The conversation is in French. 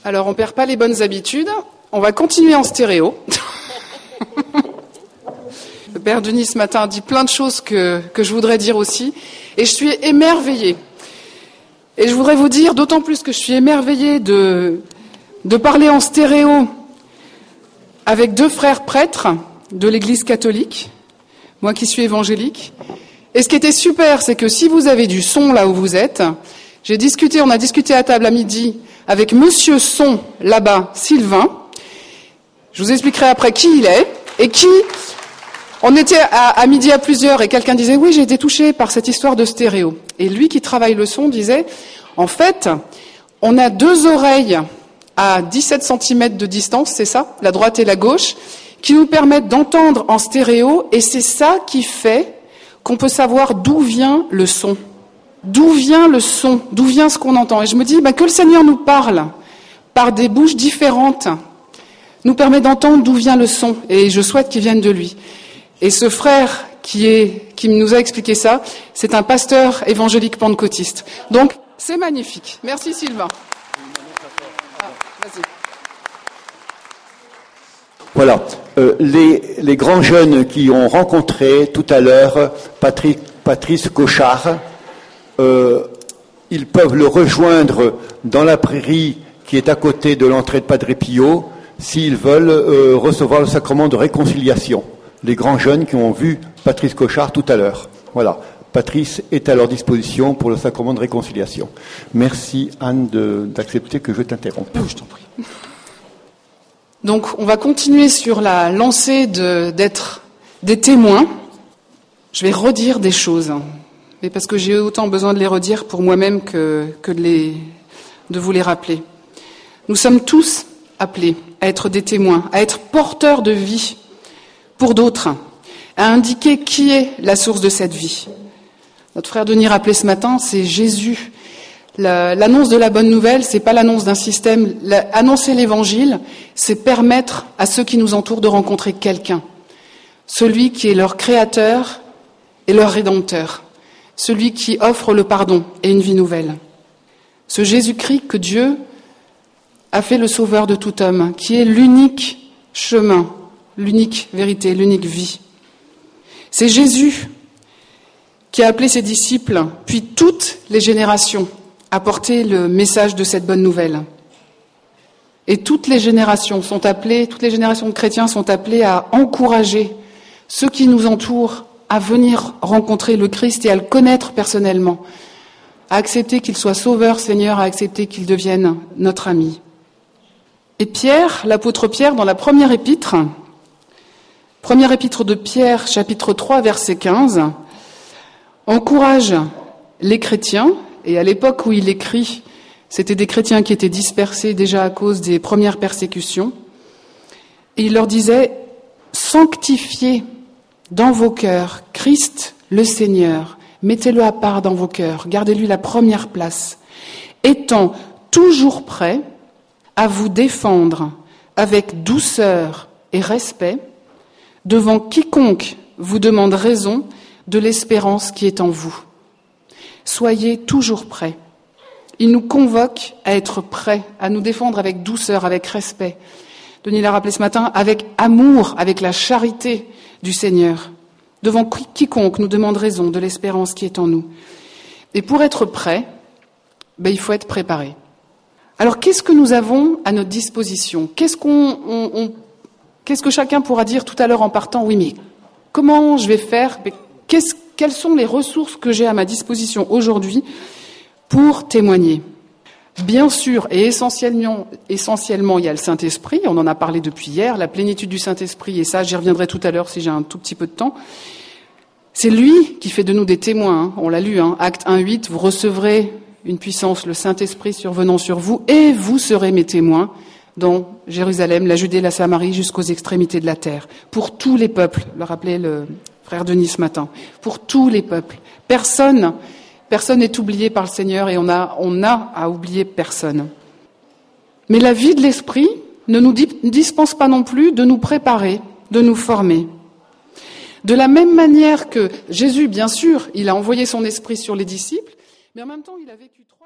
Alors, on perd pas les bonnes habitudes. On va continuer en stéréo. Le père Denis, ce matin, a dit plein de choses que je voudrais dire aussi. Et je suis émerveillée. Et je voudrais vous dire, d'autant plus que je suis émerveillée de parler en stéréo avec 2 frères prêtres de l'Église catholique, moi qui suis évangélique. Et ce qui était super, c'est que si vous avez du son là où vous êtes, on a discuté à table à midi avec Monsieur Son, là-bas, Sylvain. Je vous expliquerai après qui il est et qui... On était à midi à plusieurs et quelqu'un disait « Oui, j'ai été touché par cette histoire de stéréo ». Et lui qui travaille le son disait « En fait, on a 2 oreilles à 17 cm de distance, c'est ça, la droite et la gauche, qui nous permettent d'entendre en stéréo et c'est ça qui fait qu'on peut savoir d'où vient le son. D'où vient le son, d'où vient ce qu'on entend. Et je me dis que le Seigneur nous parle par des bouches différentes, nous permet d'entendre d'où vient le son et je souhaite qu'il vienne de lui. Et ce frère qui nous a expliqué ça, c'est un pasteur évangélique pentecôtiste. Donc, c'est magnifique. Merci Sylvain. Vas-y. Voilà. Les grands jeunes qui ont rencontré tout à l'heure Patrice Cochard, ils peuvent le rejoindre dans la prairie qui est à côté de l'entrée de Padre Pio s'ils veulent recevoir le sacrement de réconciliation. Les grands jeunes qui ont vu Patrice Cochard tout à l'heure. Voilà. Patrice est à leur disposition pour le sacrement de réconciliation. Merci Anne d'accepter que je t'interrompe. Je t'en prie. Donc on va continuer sur la lancée d'être des témoins. Je vais redire des choses, mais parce que j'ai autant besoin de les redire pour moi-même que de vous les rappeler. Nous sommes tous appelés à être des témoins, à être porteurs de vie pour d'autres, à indiquer qui est la source de cette vie. Notre frère Denis rappelait ce matin, c'est Jésus. L'annonce de la bonne nouvelle, c'est pas l'annonce d'un système. Annoncer l'évangile, c'est permettre à ceux qui nous entourent de rencontrer quelqu'un. Celui qui est leur créateur et leur rédempteur. Celui qui offre le pardon et une vie nouvelle. Ce Jésus-Christ que Dieu a fait le sauveur de tout homme, qui est l'unique chemin, l'unique vérité, l'unique vie. C'est Jésus qui a appelé ses disciples, puis toutes les générations, à porter le message de cette bonne nouvelle. Et toutes les générations de chrétiens sont appelées à encourager ceux qui nous entourent à venir rencontrer le Christ et à le connaître personnellement, à accepter qu'il soit sauveur, Seigneur, à accepter qu'il devienne notre ami. Et Pierre, l'apôtre Pierre, dans la première épître de Pierre, chapitre 3, verset 15, encourage les chrétiens, et à l'époque où il écrit, c'était des chrétiens qui étaient dispersés déjà à cause des premières persécutions, et il leur disait « Sanctifiez dans vos cœurs Christ le Seigneur, mettez-le à part dans vos cœurs, gardez-lui la première place, étant toujours prêt à vous défendre avec douceur et respect devant quiconque vous demande raison de l'espérance qui est en vous. Soyez toujours prêts. Il nous convoque à être prêts, à nous défendre avec douceur, avec respect. Denis l'a rappelé ce matin, avec amour, avec la charité du Seigneur, devant quiconque nous demande raison de l'espérance qui est en nous. Et pour être prêt, il faut être préparé. Alors qu'est-ce que nous avons à notre disposition ? Qu'est-ce que chacun pourra dire tout à l'heure en partant ? Oui, mais comment je vais faire ? Quelles sont les ressources que j'ai à ma disposition aujourd'hui pour témoigner ? Bien sûr, et essentiellement, il y a le Saint-Esprit, on en a parlé depuis hier, la plénitude du Saint-Esprit, et ça, j'y reviendrai tout à l'heure si j'ai un tout petit peu de temps. C'est lui qui fait de nous des témoins, on l'a lu, Acte 1:8, vous recevrez une puissance, le Saint-Esprit survenant sur vous, et vous serez mes témoins dans Jérusalem, la Judée, la Samarie, jusqu'aux extrémités de la terre. Pour tous les peuples, le rappelait le frère Denis ce matin, pour tous les peuples. Personne n'est oublié par le Seigneur et on a à oublier personne. Mais la vie de l'Esprit ne nous dispense pas non plus de nous préparer, de nous former. De la même manière que Jésus, bien sûr, il a envoyé son Esprit sur les disciples, mais en même temps, il a vécu